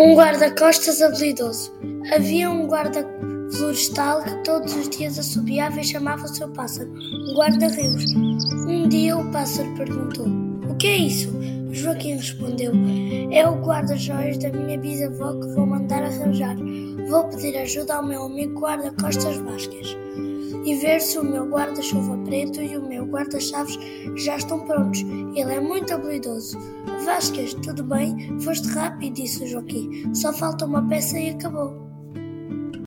Um guarda-costas habilidoso. Havia um guarda florestal que todos os dias assobiava e chamava o seu pássaro, um guarda-rios. Um dia o pássaro perguntou: "O que é isso?" Joaquim respondeu: "É o guarda-joias da minha bisavó que vou mandar arranjar. Vou pedir ajuda ao meu amigo guarda-costas Vasquez e ver se o meu guarda-chuva preto e o meu guarda-chaves já estão prontos. Ele é muito habilidoso." "Vasquez, tudo bem? Foste rápido", disse o Joaquim. "Só falta uma peça e acabou."